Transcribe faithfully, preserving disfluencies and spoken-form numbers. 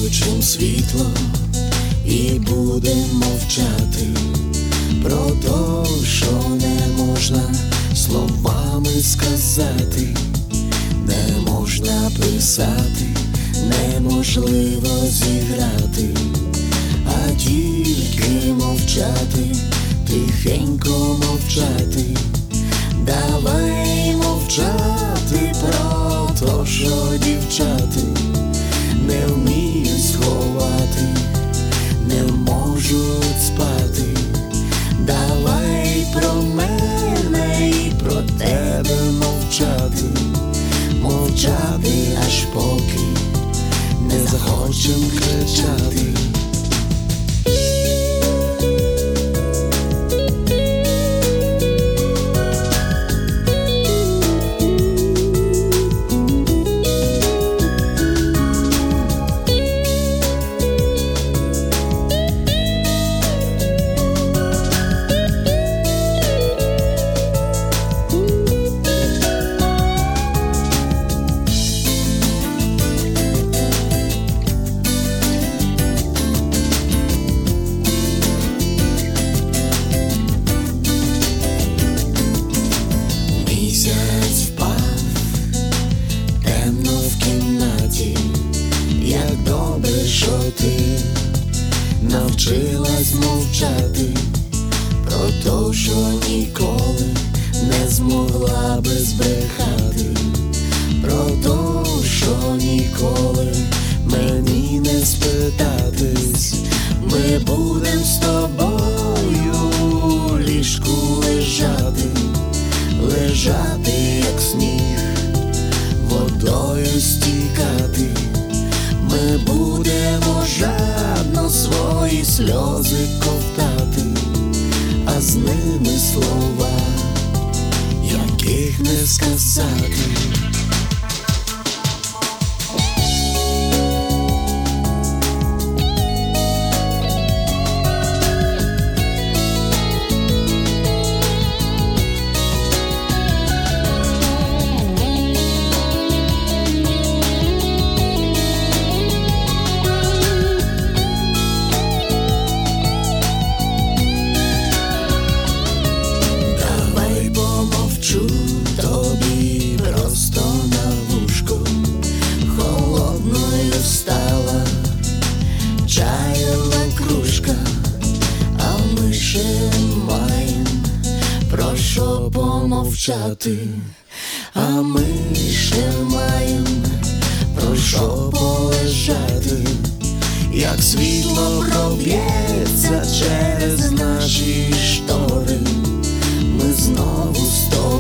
включим світло і будем мовчати про то, що не можна словами сказати, не можна писати, неможливо зіграти, а тільки мовчати, тихенько мовчати. Давай мовчати про то, що дівчати не вміють сховати, не можуть спати. Давай про мене і про тебе мовчати, мовчати, аж поки не захочем кричати. Місяць впав, темно в кімнаті. Як добре, що ти навчилась мовчати про то, що ніколи не змогла би збрехати, про то, що ніколи мені не спитатись. Ми будем з тобою у ліжку лежати, лежати, як сніг, водою стікати. Ми будемо жадно свої сльози ковтати, а з ними слова, яких не сказати. Тобі просто на вушку, холодною стала чаєва кружка, а ми ще маєм про що помовчати, а ми ще маєм про що полежати. Як світло проб'ється через наші штори, ми знову з тобою